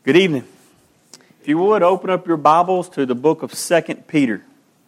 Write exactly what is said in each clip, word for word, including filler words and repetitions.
Good evening. If you would, open up your Bibles to the book of Second Peter.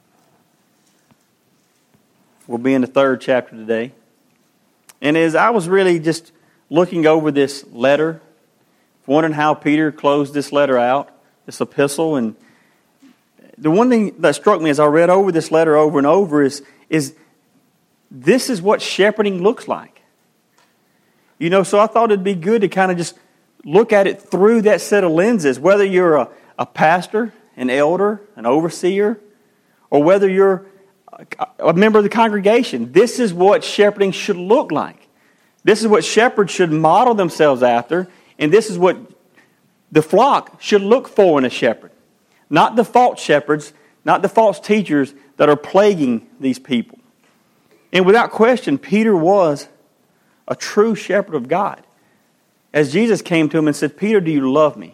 We'll be in the third chapter today. And as I was really just looking over this letter, wondering how Peter closed this letter out, this epistle, and the one thing that struck me as I read over this letter over and over is, is this is what shepherding looks like. You know, so I thought it'd be good to kind of just look at it through that set of lenses, whether you're a, a pastor, an elder, an overseer, or whether you're a, a member of the congregation. This is what shepherding should look like. This is what shepherds should model themselves after, and this is what the flock should look for in a shepherd. Not the false shepherds, not the false teachers that are plaguing these people. And without question, Peter was a true shepherd of God. As Jesus came to him and said, "Peter, do you love me?"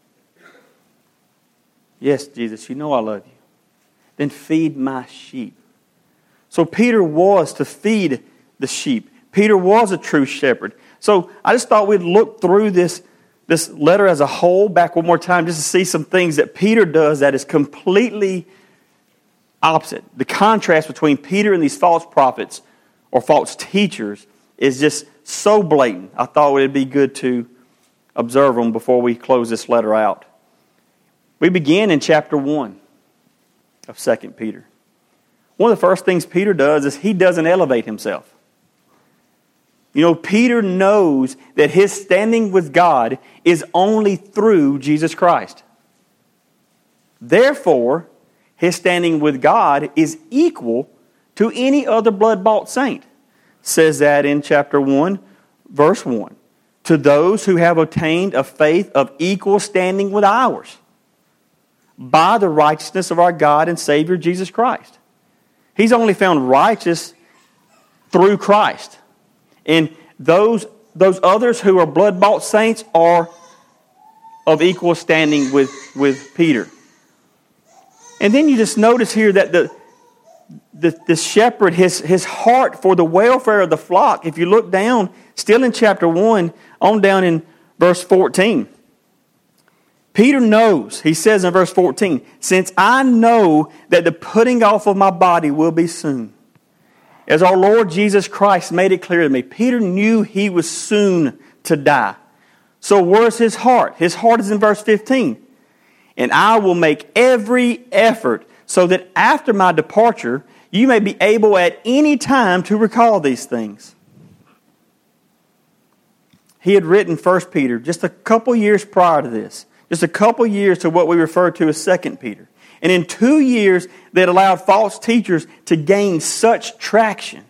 "Yes, Jesus, you know I love you." "Then feed my sheep." So Peter was to feed the sheep. Peter was a true shepherd. So I just thought we'd look through this, this letter as a whole back one more time just to see some things that Peter does that is completely opposite. The contrast between Peter and these false prophets or false teachers is just so blatant. I thought it would be good to observe them before we close this letter out. We begin in chapter one of Second Peter. One of the first things Peter does is he doesn't elevate himself. You know, Peter knows that his standing with God is only through Jesus Christ. Therefore, his standing with God is equal to any other blood-bought saint. Says that in chapter one, verse one. To those who have obtained a faith of equal standing with ours, by the righteousness of our God and Savior Jesus Christ. He's only found righteous through Christ. And those, those others who are blood-bought saints are of equal standing with, with Peter. And then you just notice here that the The, the shepherd, his, his heart for the welfare of the flock, if you look down, still in chapter one, on down in verse fourteen. Peter knows, he says in verse fourteen, "Since I know that the putting off of my body will be soon." As our Lord Jesus Christ made it clear to me, Peter knew he was soon to die. So where's his heart? His heart is in verse fifteen. "And I will make every effort so that after my departure, you may be able at any time to recall these things." He had written First Peter just a couple years prior to this. Just a couple years to what we refer to as Second Peter. And in two years, that allowed false teachers to gain such traction.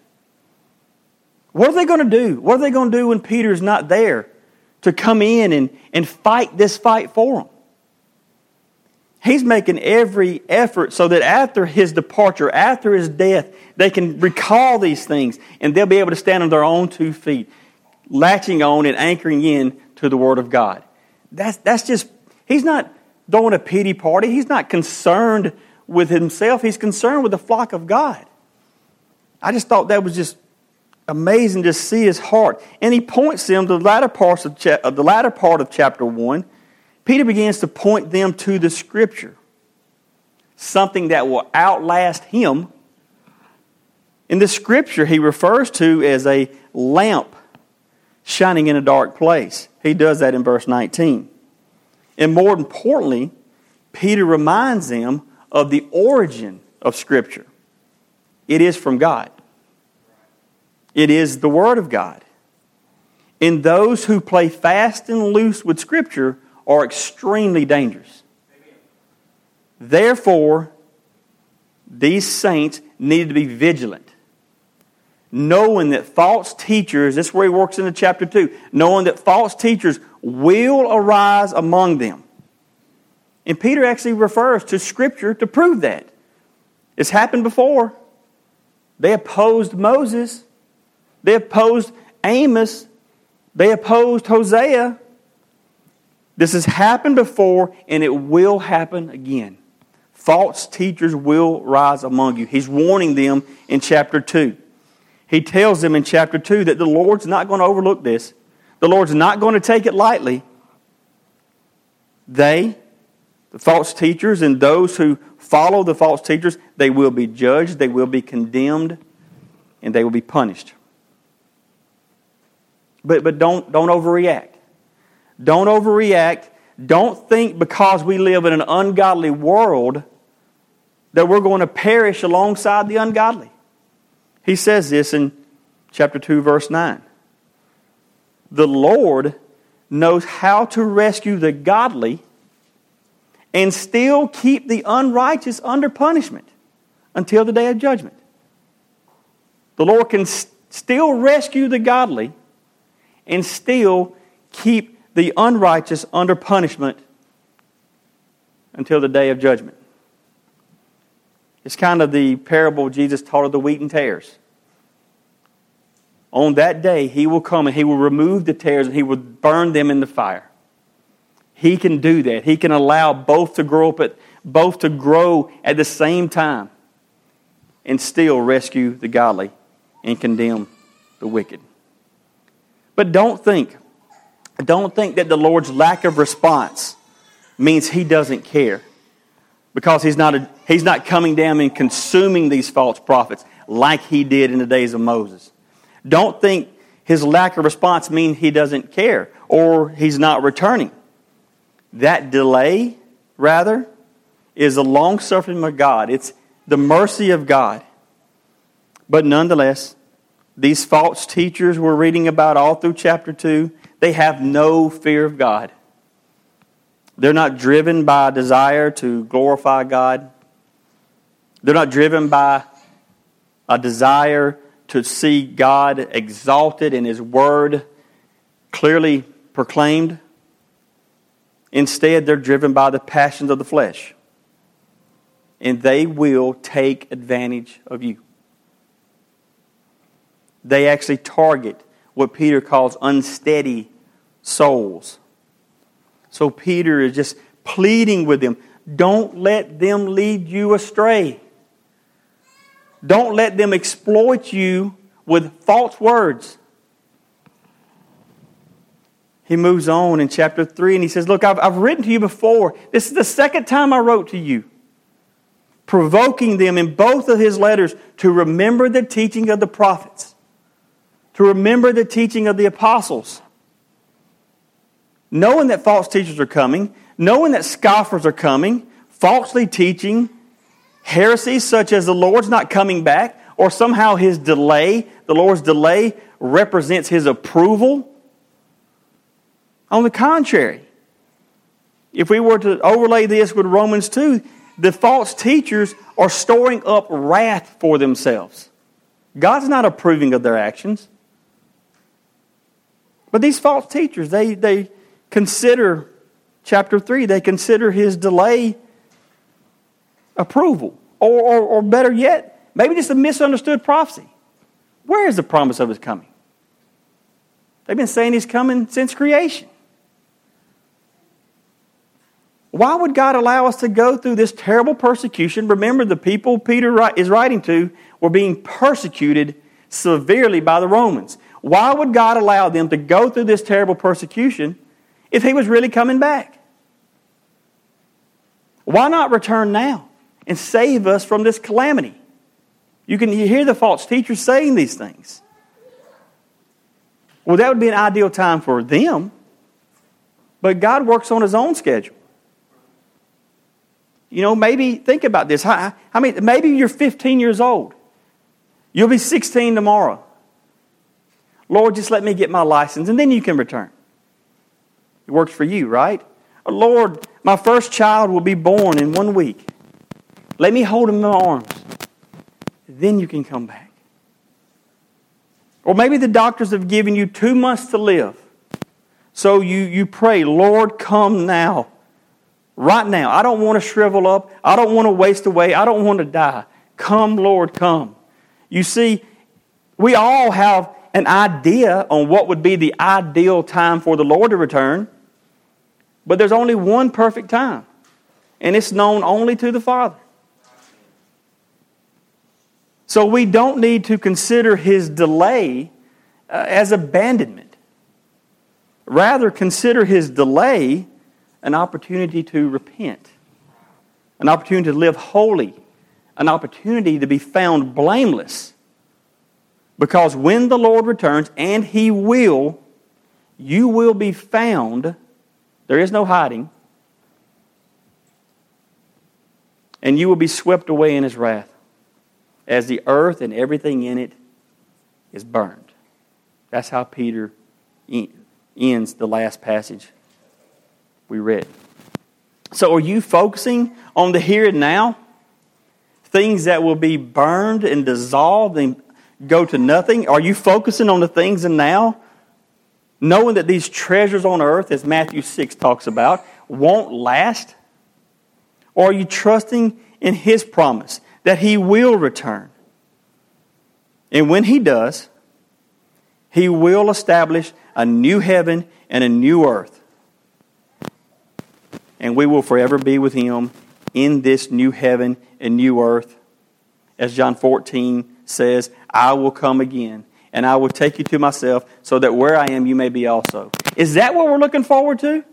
What are they going to do? What are they going to do when Peter's not there to come in and, and fight this fight for them? He's making every effort so that after his departure, after his death, they can recall these things and they'll be able to stand on their own two feet, latching on and anchoring in to the Word of God. That's, that's just, he's not throwing a pity party. He's not concerned with himself. He's concerned with the flock of God. I just thought that was just amazing to see his heart. And he points them to the latter, parts of cha- the latter part of chapter one. Peter begins to point them to the Scripture, something that will outlast him. In the Scripture, he refers to as a lamp shining in a dark place. He does that in verse nineteen. And more importantly, Peter reminds them of the origin of Scripture. It is from God. It is the Word of God. And those who play fast and loose with Scripture are extremely dangerous. Amen. Therefore, these saints needed to be vigilant, knowing that false teachers, this is where he works into chapter two, knowing that false teachers will arise among them. And Peter actually refers to Scripture to prove that. It's happened before. They opposed Moses. They opposed Amos. They opposed Hosea. This has happened before, and it will happen again. False teachers will rise among you. He's warning them in chapter two. He tells them in chapter two that the Lord's not going to overlook this. The Lord's not going to take it lightly. They, the false teachers, and those who follow the false teachers, they will be judged, they will be condemned, and they will be punished. But, but don't, don't overreact. Don't overreact. Don't think because we live in an ungodly world that we're going to perish alongside the ungodly. He says this in chapter two, verse nine. The Lord knows how to rescue the godly and still keep the unrighteous under punishment until the day of judgment. The Lord can st- still rescue the godly and still keep the unrighteous under punishment until the day of judgment. It's kind of the parable Jesus taught of the wheat and tares. On that day, He will come and He will remove the tares and He will burn them in the fire. He can do that. He can allow both to grow up at, both to grow at the same time and still rescue the godly and condemn the wicked. But don't think, don't think that the Lord's lack of response means He doesn't care. Because He's not, a, he's not coming down and consuming these false prophets like He did in the days of Moses. Don't think His lack of response means He doesn't care or He's not returning. That delay, rather, is the long-suffering of God. It's the mercy of God. But nonetheless, these false teachers we're reading about all through chapter two, they have no fear of God. They're not driven by a desire to glorify God. They're not driven by a desire to see God exalted and His Word clearly proclaimed. Instead, they're driven by the passions of the flesh. And they will take advantage of you. They actually target what Peter calls unsteady souls. So Peter is just pleading with them, don't let them lead you astray. Don't let them exploit you with false words. He moves on in chapter three and he says, look, I've, I've written to you before. This is the second time I wrote to you, provoking them in both of his letters to remember the teaching of the prophets, to remember the teaching of the apostles. Knowing that false teachers are coming, knowing that scoffers are coming, falsely teaching heresies such as the Lord's not coming back, or somehow His delay, the Lord's delay, represents His approval. On the contrary, if we were to overlay this with Romans two, the false teachers are storing up wrath for themselves. God's not approving of their actions. But these false teachers, they, they consider, chapter three, they consider His delay approval. Or, or, or better yet, maybe just a misunderstood prophecy. Where is the promise of His coming? They've been saying He's coming since creation. Why would God allow us to go through this terrible persecution? Remember, the people Peter is writing to were being persecuted severely by the Romans. Why would God allow them to go through this terrible persecution if He was really coming back? Why not return now and save us from this calamity? You can you hear the false teachers saying these things. Well, that would be an ideal time for them. But God works on His own schedule. You know, maybe think about this. I, I mean, maybe you're fifteen years old. You'll be sixteen tomorrow. Lord, just let me get my license and then you can return. It works for you, right? Lord, my first child will be born in one week. Let me hold him in my arms. Then you can come back. Or maybe the doctors have given you two months to live. So you, you pray, Lord, come now. Right now. I don't want to shrivel up. I don't want to waste away. I don't want to die. Come, Lord, come. You see, we all have an idea on what would be the ideal time for the Lord to return. But there's only one perfect time. And it's known only to the Father. So we don't need to consider His delay uh, as abandonment. Rather, consider His delay an opportunity to repent, an opportunity to live holy, an opportunity to be found blameless. Because when the Lord returns, and He will, you will be found, there is no hiding, and you will be swept away in His wrath, as the earth and everything in it is burned. That's how Peter ends the last passage we read. So are you focusing on the here and now? Things that will be burned and dissolved and go to nothing? Are you focusing on the things in now? Knowing that these treasures on earth, as Matthew six talks about, won't last? Or are you trusting in His promise that He will return? And when He does, He will establish a new heaven and a new earth. And we will forever be with Him in this new heaven and new earth. As John fourteen says, I will come again, and I will take you to myself, so that where I am, you may be also. Is that what we're looking forward to?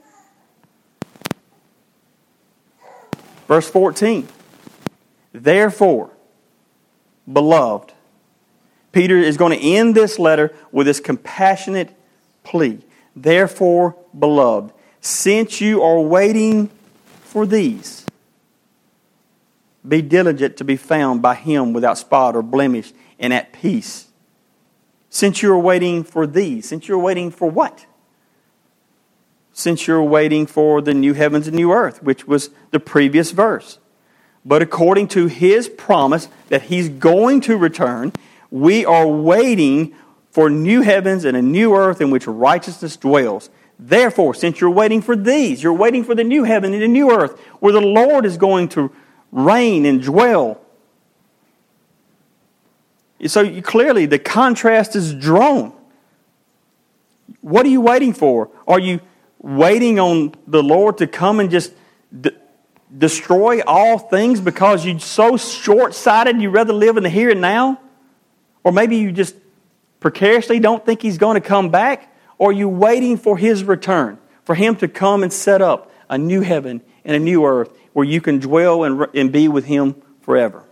Verse fourteen. Therefore, beloved, Peter is going to end this letter with this compassionate plea. Therefore, beloved, since you are waiting for these, be diligent to be found by Him without spot or blemish and at peace. Since you are waiting for these, since you're waiting for what? Since you're waiting for the new heavens and new earth, which was the previous verse. But according to His promise that He's going to return, we are waiting for new heavens and a new earth in which righteousness dwells. Therefore, since you're waiting for these, you're waiting for the new heaven and the new earth, where the Lord is going to reign and dwell. So you, clearly the contrast is drawn. What are you waiting for? Are you waiting on the Lord to come and just d- destroy all things because you're so short-sighted you'd rather live in the here and now? Or maybe you just precariously don't think He's going to come back? Or are you waiting for His return, for Him to come and set up a new heaven and a new earth where you can dwell and, and be with Him forever?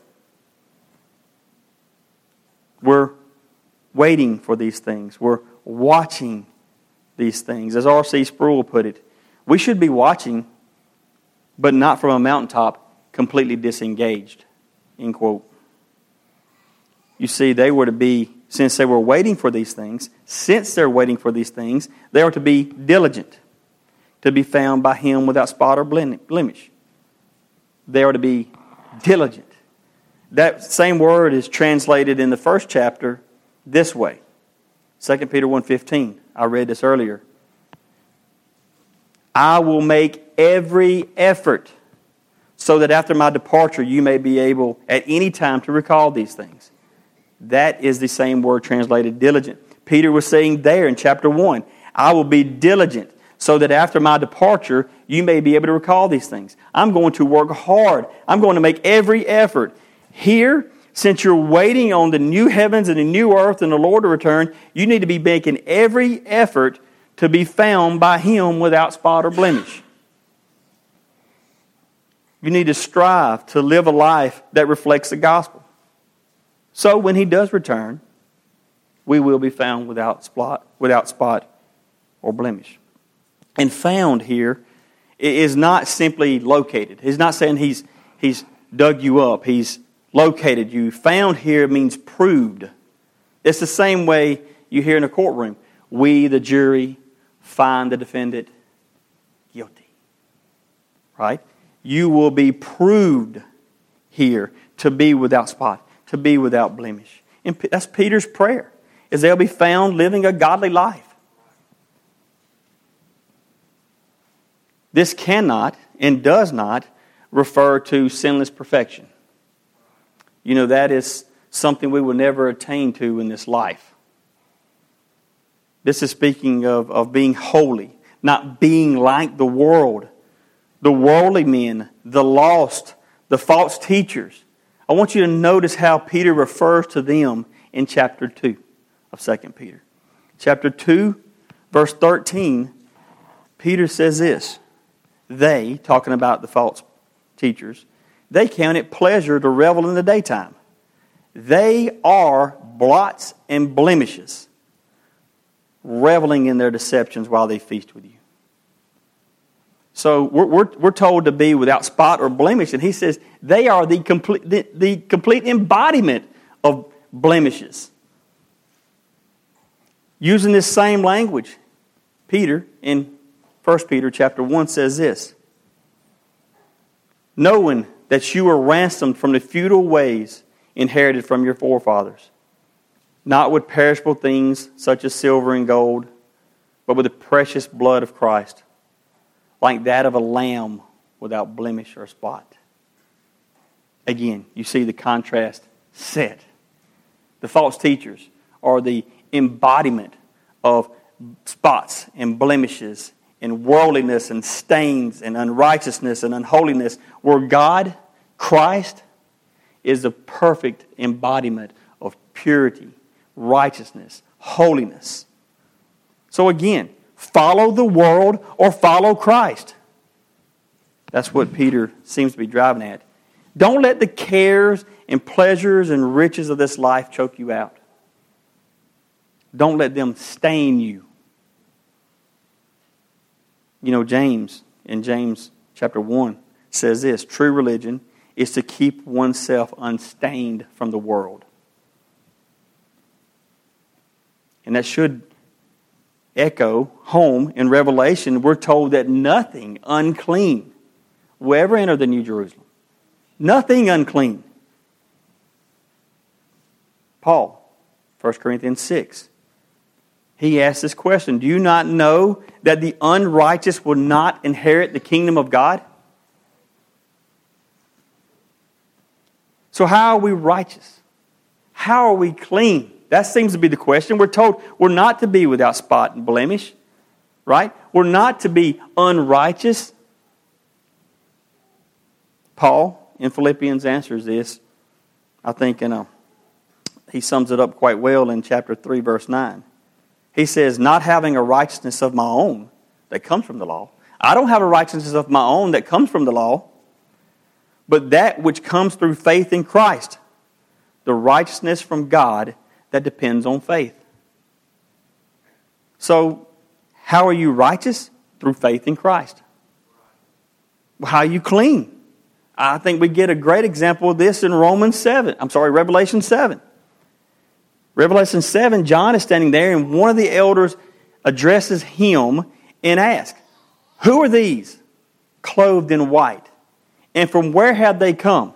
We're waiting for these things. We're watching these things. As R C Sproul put it, we should be watching, but not from a mountaintop, completely disengaged. End quote. You see, they were to be, since they were waiting for these things, since they're waiting for these things, they are to be diligent, to be found by Him without spot or blemish. They are to be diligent. That same word is translated in the first chapter this way. Second Peter one fifteen. I read this earlier. I will make every effort so that after my departure you may be able at any time to recall these things. That is the same word translated diligent. Peter was saying there in chapter one, I will be diligent so that after my departure you may be able to recall these things. I'm going to work hard. I'm going to make every effort. Here, since you're waiting on the new heavens and the new earth and the Lord to return, you need to be making every effort to be found by Him without spot or blemish. You need to strive to live a life that reflects the gospel. So when He does return, we will be found without spot, without spot or blemish. And found here is not simply located. He's not saying He's He's dug you up. He's located you. Found here means proved. It's the same way you hear in a courtroom. We, the jury, find the defendant guilty. Right? You will be proved here to be without spot, to be without blemish. And that's Peter's prayer, is they'll be found living a godly life. This cannot and does not refer to sinless perfection. You know, that is something we will never attain to in this life. This is speaking of, of being holy, not being like the world, the worldly men, the lost, the false teachers. I want you to notice how Peter refers to them in chapter two of Second Peter. Chapter two, verse thirteen, Peter says this, they, talking about the false teachers, they count it pleasure to revel in the daytime. They are blots and blemishes, reveling in their deceptions while they feast with you. So we're, we're, we're told to be without spot or blemish, and he says they are the complete, the, the complete embodiment of blemishes. Using this same language, Peter in First Peter chapter one says this, knowing that you were ransomed from the futile ways inherited from your forefathers, not with perishable things such as silver and gold, but with the precious blood of Christ, like that of a lamb without blemish or spot. Again, you see the contrast set. The false teachers are the embodiment of spots and blemishes and worldliness and stains and unrighteousness and unholiness, where God, Christ, is the perfect embodiment of purity, righteousness, holiness. So again, follow the world or follow Christ. That's what Peter seems to be driving at. Don't let the cares and pleasures and riches of this life choke you out. Don't let them stain you. You know, James, in James chapter one, says this, true religion is to keep oneself unstained from the world. And that should echo home in Revelation. We're told that nothing unclean will ever enter the New Jerusalem. Nothing unclean. Paul, First Corinthians six, he asked this question, do you not know that the unrighteous will not inherit the kingdom of God? So how are we righteous? How are we clean? That seems to be the question. We're told we're not to be without spot and blemish, right? We're not to be unrighteous. Paul in Philippians answers this, I think, in a, he sums it up quite well in chapter three, verse nine. He says, not having a righteousness of my own that comes from the law. I don't have a righteousness of my own that comes from the law, but that which comes through faith in Christ, the righteousness from God that depends on faith. So, how are you righteous? Through faith in Christ. How are you clean? I think we get a great example of this in Romans seven. I'm sorry, Revelation seven. Revelation seven, John is standing there, and one of the elders addresses him and asks, who are these clothed in white? And from where have they come?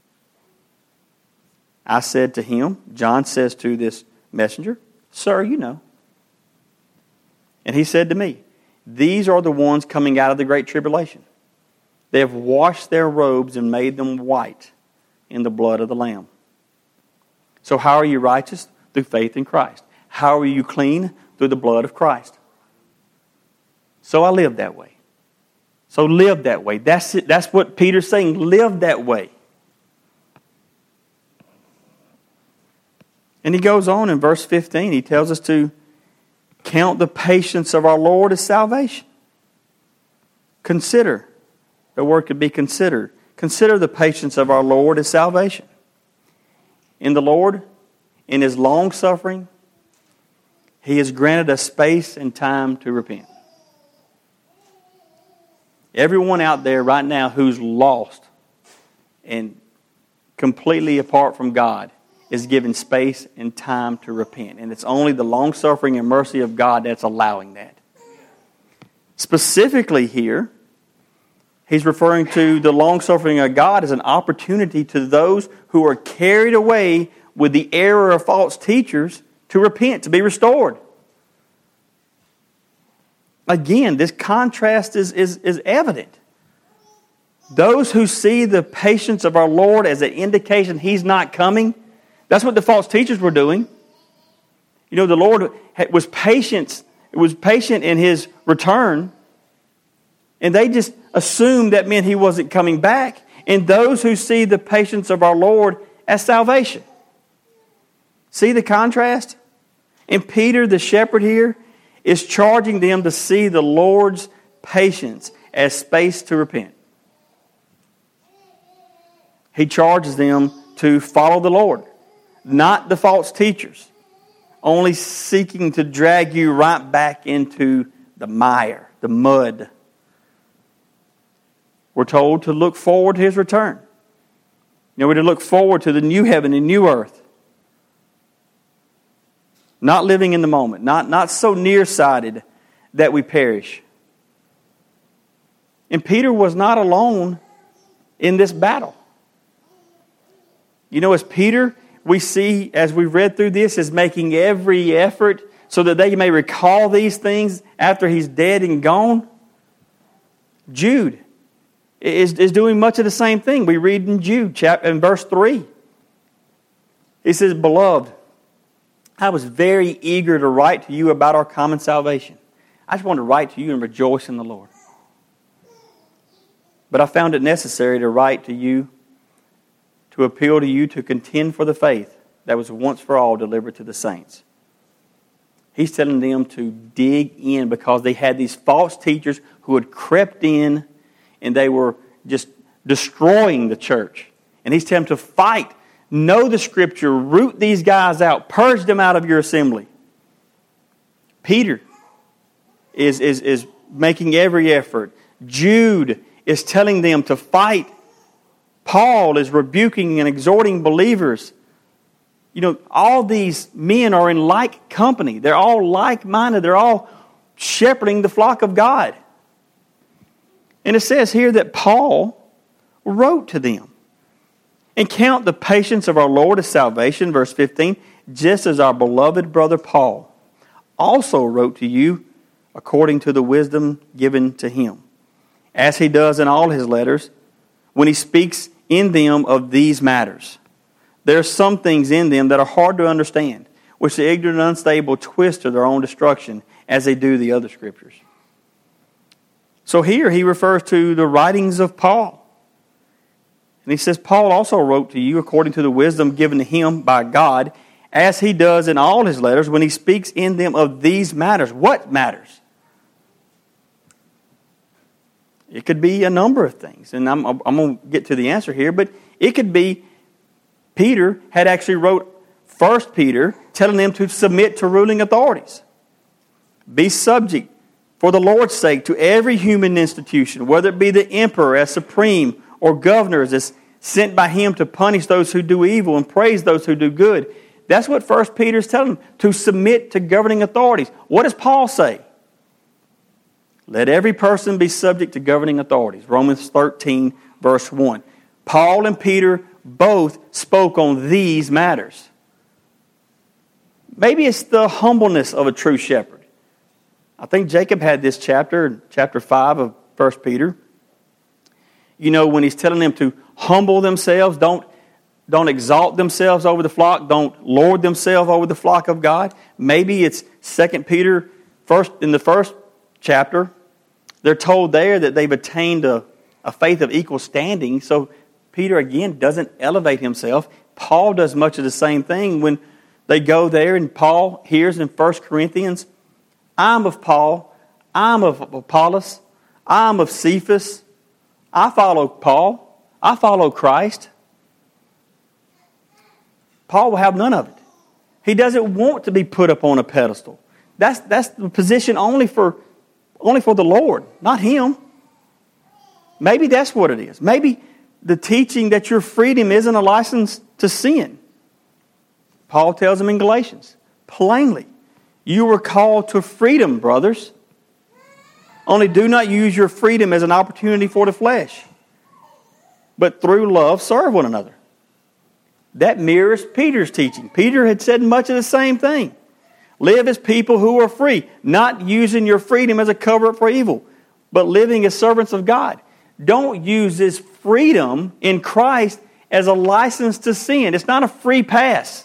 I said to him, John says to this messenger, sir, you know. And he said to me, these are the ones coming out of the great tribulation. They have washed their robes and made them white in the blood of the Lamb. So how are you righteous? Through faith in Christ. How are you clean? Through the blood of Christ. So I live that way. So live that way. That's it. That's what Peter's saying. Live that way. And he goes on in verse fifteen. He tells us to count the patience of our Lord as salvation. Consider. The word could be considered. Consider the patience of our Lord as salvation. In the Lord, in His long suffering, He has granted us space and time to repent. Everyone out there right now who's lost and completely apart from God is given space and time to repent. And it's only the long suffering and mercy of God that's allowing that. Specifically here, he's referring to the long suffering of God as an opportunity to those who are carried away with the error of false teachers to repent, to be restored. Again, this contrast is, is, is evident. Those who see the patience of our Lord as an indication He's not coming, that's what the false teachers were doing. You know, the Lord was patient, was patient in His return, and they just assumed that meant He wasn't coming back. And those who see the patience of our Lord as salvation. See the contrast? And Peter, the shepherd here, is charging them to see the Lord's patience as space to repent. He charges them to follow the Lord, not the false teachers, only seeking to drag you right back into the mire, the mud. We're told to look forward to His return. You know, we're to look forward to the new heaven and new earth. Not living in the moment, not, not so nearsighted that we perish. And Peter was not alone in this battle. You know, as Peter, we see, as we read through this, is making every effort so that they may recall these things after he's dead and gone. Jude is, is doing much of the same thing. We read in Jude, chapter, in verse three. He says, "Beloved, I was very eager to write to you about our common salvation. I just wanted to write to you and rejoice in the Lord. But I found it necessary to write to you, to appeal to you to contend for the faith that was once for all delivered to the saints." He's telling them to dig in because they had these false teachers who had crept in and they were just destroying the church. And he's telling them to fight, know the Scripture, root these guys out, purge them out of your assembly. Peter is, is, is making every effort. Jude is telling them to fight. Paul is rebuking and exhorting believers. You know, all these men are in like company. They're all like-minded. They're all shepherding the flock of God. And it says here that Paul wrote to them. "And count the patience of our Lord as salvation," verse fifteen, "just as our beloved brother Paul also wrote to you according to the wisdom given to him, as he does in all his letters, when he speaks in them of these matters. There are some things in them that are hard to understand, which the ignorant and unstable twist to their own destruction, as they do the other Scriptures." So here he refers to the writings of Paul. And he says, Paul also wrote to you according to the wisdom given to him by God, as he does in all his letters, when he speaks in them of these matters. What matters? It could be a number of things, and I'm, I'm going to get to the answer here, but it could be Peter had actually wrote First Peter telling them to submit to ruling authorities. Be subject for the Lord's sake to every human institution, whether it be the emperor as supreme or governors as sent by him to punish those who do evil and praise those who do good. That's what First Peter is telling them, to submit to governing authorities. What does Paul say? Let every person be subject to governing authorities. Romans thirteen, verse one. Paul and Peter both spoke on these matters. Maybe it's the humbleness of a true shepherd. I think Jacob had this chapter, chapter five of First Peter. You know, when he's telling them to humble themselves, don't, don't exalt themselves over the flock, don't lord themselves over the flock of God. Maybe it's Second Peter, first in the first chapter. They're told there that they've attained a, a faith of equal standing. So Peter, again, doesn't elevate himself. Paul does much of the same thing when they go there, and Paul hears in First Corinthians, I'm of Paul, I'm of Apollos, I'm of Cephas, I follow Paul, I follow Christ. Paul will have none of it. He doesn't want to be put up on a pedestal. That's, that's the position only for, only for the Lord, not him. Maybe that's what it is. Maybe the teaching that your freedom isn't a license to sin. Paul tells them in Galatians, plainly, you were called to freedom, brothers. Only do not use your freedom as an opportunity for the flesh, but through love serve one another. That mirrors Peter's teaching. Peter had said much of the same thing. Live as people who are free, not using your freedom as a cover-up for evil, but living as servants of God. Don't use this freedom in Christ as a license to sin. It's not a free pass.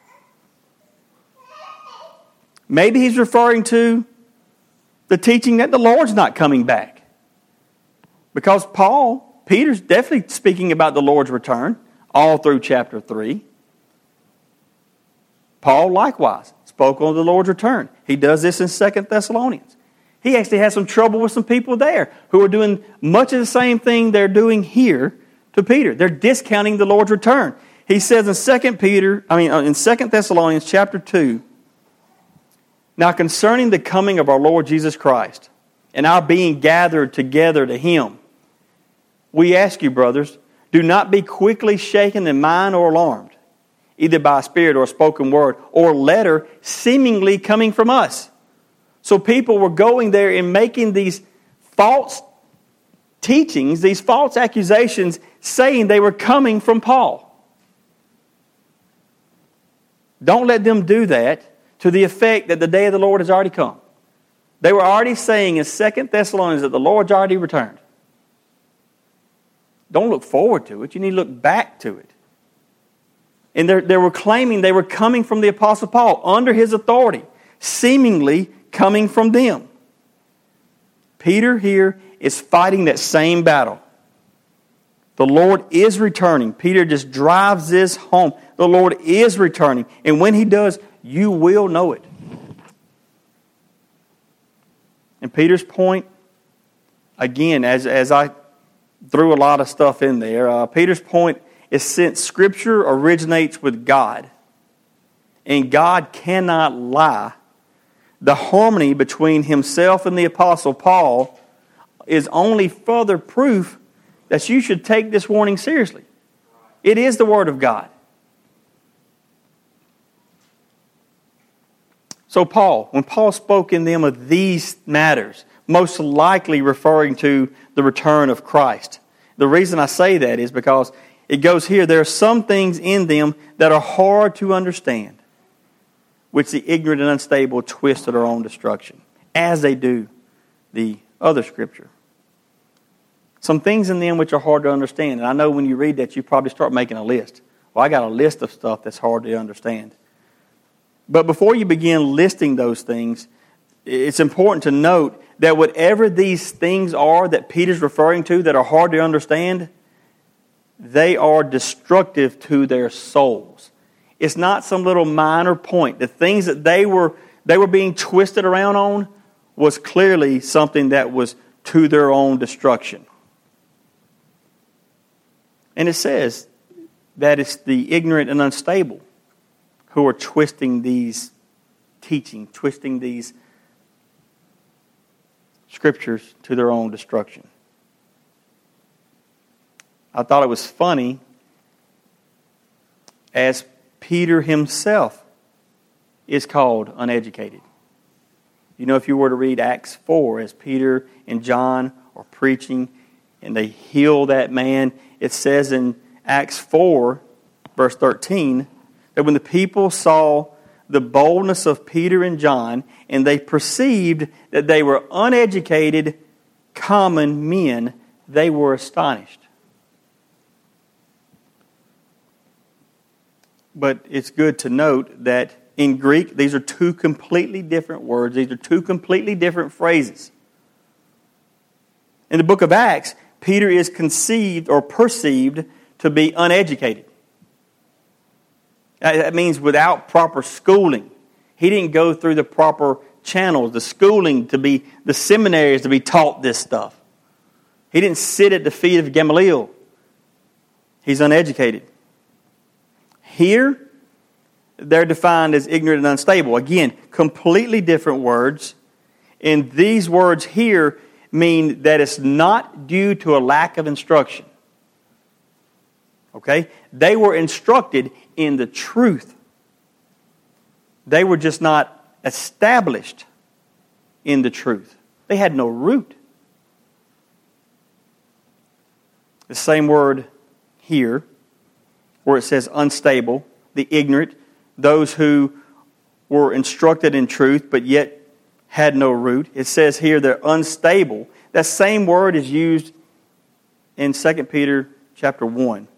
Maybe he's referring to the teaching that the Lord's not coming back. Because Paul, Peter's definitely speaking about the Lord's return all through chapter three. Paul likewise spoke on the Lord's return. He does this in Second Thessalonians. He actually had some trouble with some people there who are doing much of the same thing they're doing here to Peter. They're discounting the Lord's return. He says in Second Peter, I mean in Second Thessalonians chapter two, now concerning the coming of our Lord Jesus Christ and our being gathered together to Him, we ask you, brothers, do not be quickly shaken in mind or alarmed, either by a spirit or a spoken word or letter seemingly coming from us. So people were going there and making these false teachings, these false accusations, saying they were coming from Paul. Don't let them do that to the effect that the day of the Lord has already come. They were already saying in Second Thessalonians that the Lord's already returned. Don't look forward to it. You need to look back to it. And they were claiming they were coming from the Apostle Paul under his authority, seemingly coming from them. Peter here is fighting that same battle. The Lord is returning. Peter just drives this home. The Lord is returning. And when He does, you will know it. And Peter's point, again, as, as I threw a lot of stuff in there, uh, Peter's point is since Scripture originates with God, and God cannot lie, the harmony between Himself and the Apostle Paul is only further proof that you should take this warning seriously. It is the Word of God. So Paul, when Paul spoke in them of these matters, most likely referring to the return of Christ. The reason I say that is because it goes here, there are some things in them that are hard to understand, which the ignorant and unstable twist to their own destruction, as they do the other Scripture. Some things in them which are hard to understand. And I know when you read that, you probably start making a list. Well, I got a list of stuff that's hard to understand. But before you begin listing those things, it's important to note that whatever these things are that Peter's referring to that are hard to understand, they are destructive to their souls. It's not some little minor point. The things that they were they were being twisted around on was clearly something that was to their own destruction. And it says that it's the ignorant and unstable who are twisting these teaching, twisting these Scriptures to their own destruction. I thought it was funny as Peter himself is called uneducated. You know, if you were to read Acts four, as Peter and John are preaching and they heal that man, it says in Acts four, verse thirteen, that when the people saw the boldness of Peter and John, and they perceived that they were uneducated, common men, they were astonished. But it's good to note that in Greek, these are two completely different words. These are two completely different phrases. In the book of Acts, Peter is conceived or perceived to be uneducated. That means without proper schooling. He didn't go through the proper channels, the schooling to be, the seminaries to be taught this stuff. He didn't sit at the feet of Gamaliel. He's uneducated. Here, they're defined as ignorant and unstable. Again, completely different words. And these words here mean that it's not due to a lack of instruction. Okay? They were instructed in the truth. They were just not established in the truth. They had no root. The same word here, where it says unstable, the ignorant, those who were instructed in truth but yet had no root. It says here they're unstable. That same word is used in Second Peter chapter one.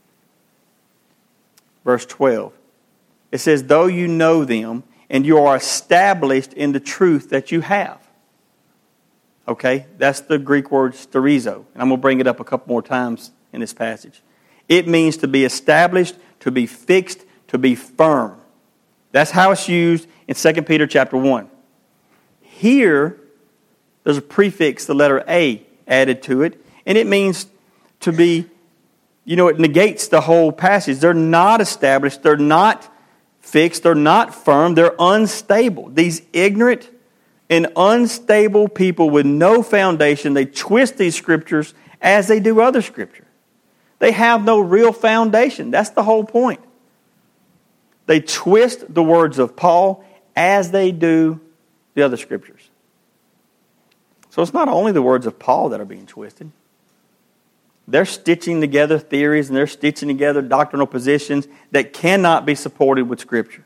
Verse twelve. It says, though you know them, and you are established in the truth that you have. Okay? That's the Greek word sterizo. And I'm going to bring it up a couple more times in this passage. It means to be established, to be fixed, to be firm. That's how it's used in Second Peter chapter one. Here, there's a prefix, the letter A, added to it. And it means to be, you know, it negates the whole passage. They're not established. They're not fixed. They're not firm. They're unstable. These ignorant and unstable people with no foundation, they twist these scriptures as they do other scripture. They have no real foundation. That's the whole point. They twist the words of Paul as they do the other scriptures. So it's not only the words of Paul that are being twisted. They're stitching together theories and they're stitching together doctrinal positions that cannot be supported with Scripture.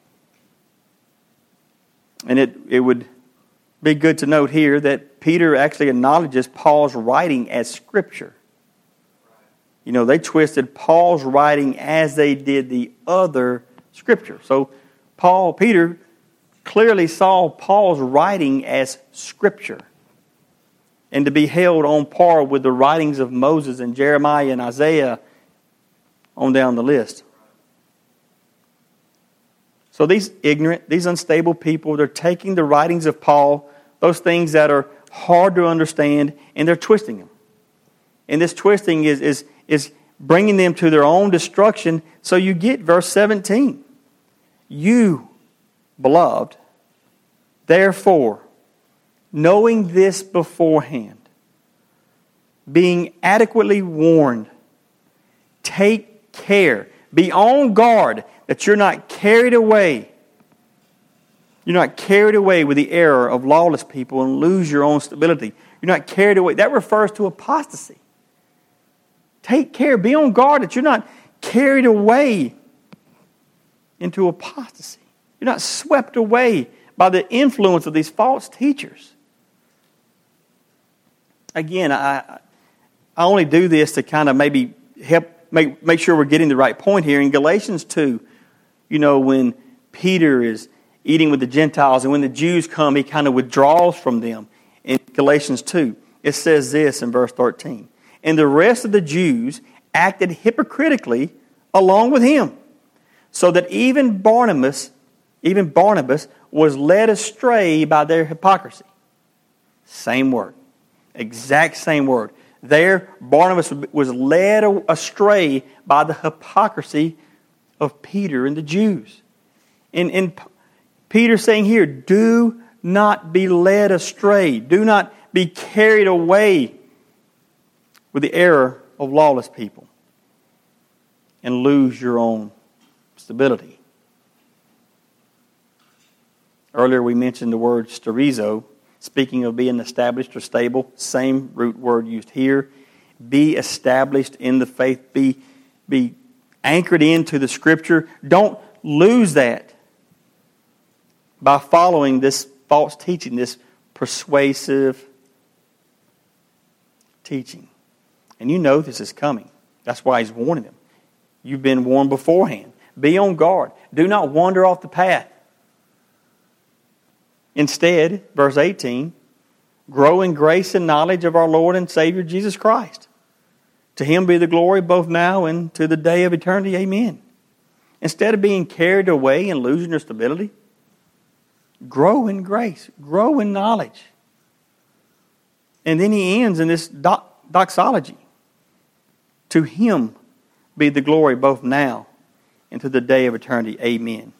And it, it would be good to note here that Peter actually acknowledges Paul's writing as Scripture. You know, they twisted Paul's writing as they did the other Scripture. So Paul, Peter clearly saw Paul's writing as Scripture, and to be held on par with the writings of Moses and Jeremiah and Isaiah on down the list. So these ignorant, these unstable people, they're taking the writings of Paul, those things that are hard to understand, and they're twisting them. And this twisting is, is, is bringing them to their own destruction. So you get verse seventeen. You, beloved, therefore, knowing this beforehand, being adequately warned, take care, be on guard that you're not carried away. You're not carried away with the error of lawless people and lose your own stability. You're not carried away. That refers to apostasy. Take care, be on guard that you're not carried away into apostasy. You're not swept away by the influence of these false teachers. Again, I I only do this to kind of maybe help make, make sure we're getting the right point here. In Galatians two, you know, when Peter is eating with the Gentiles and when the Jews come, he kind of withdraws from them. In Galatians two, it says this in verse thirteen. And the rest of the Jews acted hypocritically along with him, so that even Barnabas, even Barnabas was led astray by their hypocrisy. Same word. Exact same word. There, Barnabas was led astray by the hypocrisy of Peter and the Jews. And, and Peter's saying here, do not be led astray. Do not be carried away with the error of lawless people and lose your own stability. Earlier we mentioned the word sterizo. Speaking of being established or stable, same root word used here. Be established in the faith. Be, be anchored into the Scripture. Don't lose that by following this false teaching, this persuasive teaching. And you know this is coming. That's why he's warning them. You've been warned beforehand. Be on guard. Do not wander off the path. Instead, verse eighteen, grow in grace and knowledge of our Lord and Savior Jesus Christ. To Him be the glory both now and to the day of eternity. Amen. Instead of being carried away and losing your stability, grow in grace. Grow in knowledge. And then he ends in this doxology. To Him be the glory both now and to the day of eternity. Amen.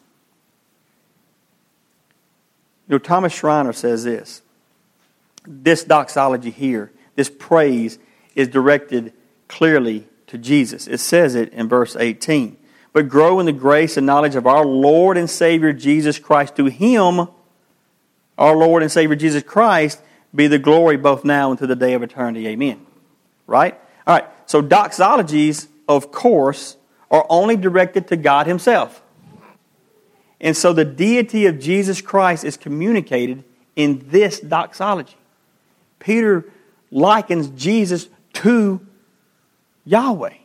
You know, Thomas Schreiner says this. This doxology here, this praise, is directed clearly to Jesus. It says it in verse eighteen. But grow in the grace and knowledge of our Lord and Savior Jesus Christ. To Him, our Lord and Savior Jesus Christ, be the glory both now and to the day of eternity. Amen. Right? All right. So doxologies, of course, are only directed to God Himself. And so the deity of Jesus Christ is communicated in this doxology. Peter likens Jesus to Yahweh.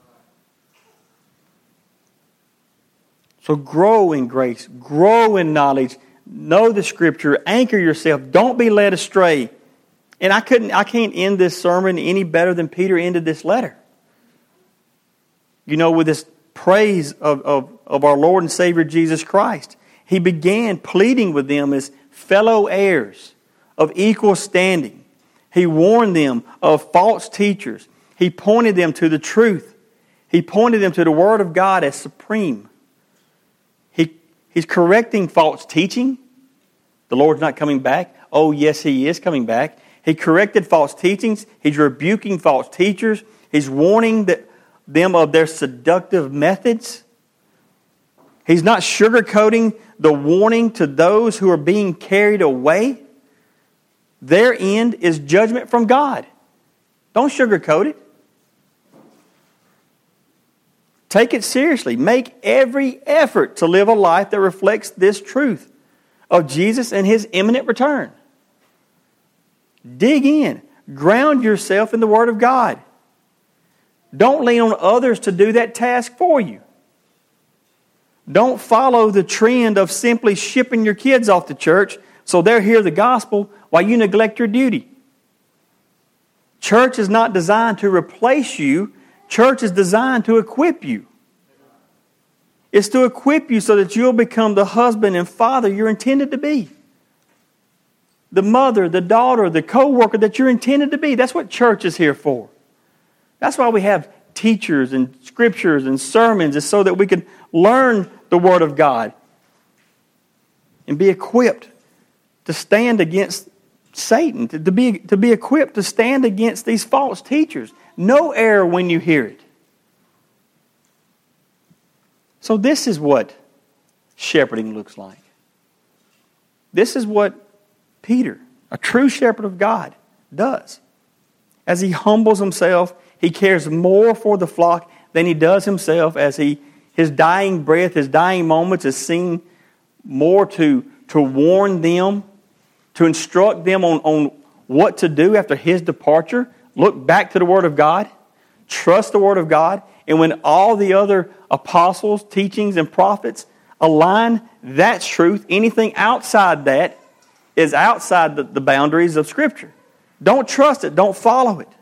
So grow in grace, grow in knowledge, know the Scripture, anchor yourself, don't be led astray. And I couldn't, I can't end this sermon any better than Peter ended this letter. You know, with this praise of, of, of our Lord and Savior Jesus Christ. He began pleading with them as fellow heirs of equal standing. He warned them of false teachers. He pointed them to the truth. He pointed them to the Word of God as supreme. He, he's correcting false teaching. The Lord's not coming back. Oh, yes, He is coming back. He corrected false teachings. He's rebuking false teachers. He's warning that, them of their seductive methods. He's not sugarcoating the warning to those who are being carried away. Their end is judgment from God. Don't sugarcoat it. Take it seriously. Make every effort to live a life that reflects this truth of Jesus and His imminent return. Dig in. Ground yourself in the Word of God. Don't lean on others to do that task for you. Don't follow the trend of simply shipping your kids off to church so they'll hear the gospel while you neglect your duty. Church is not designed to replace you. Church is designed to equip you. It's to equip you so that you'll become the husband and father you're intended to be. The mother, the daughter, the co-worker that you're intended to be. That's what church is here for. That's why we have teachers and scriptures and sermons, is so that we can learn the Word of God and be equipped to stand against Satan, to, to, be, to be equipped to stand against these false teachers. No error when you hear it. So this is what shepherding looks like. This is what Peter, a true shepherd of God, does. As he humbles himself, he cares more for the flock than he does himself. As he, his dying breath, his dying moments is seen more to, to warn them, to instruct them on, on what to do after his departure. Look back to the Word of God. Trust the Word of God. And when all the other apostles, teachings, and prophets align, that's truth. Anything outside that is outside the, the boundaries of Scripture. Don't trust it. Don't follow it.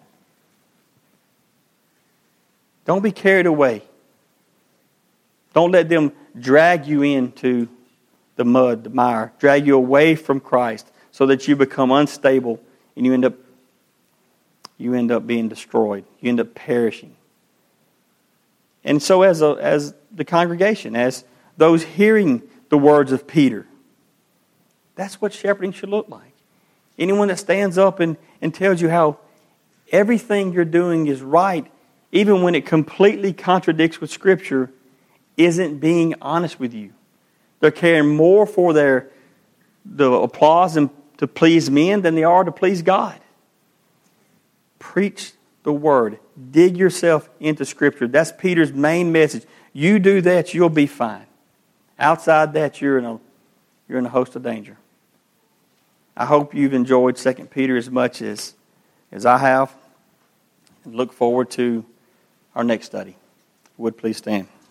Don't be carried away. Don't let them drag you into the mud, the mire, drag you away from Christ so that you become unstable and you end up you end up being destroyed. You end up perishing. And so as a, as the congregation, as those hearing the words of Peter, that's what shepherding should look like. Anyone that stands up and, and tells you how everything you're doing is right, even when it completely contradicts with Scripture, isn't being honest with you. They're caring more for their the applause and to please men than they are to please God. Preach the Word. Dig yourself into Scripture. That's Peter's main message. You do that, you'll be fine. Outside that, you're in a you're in a host of danger. I hope you've enjoyed Second Peter as much as, as I have, and look forward to our next study. Would please stand.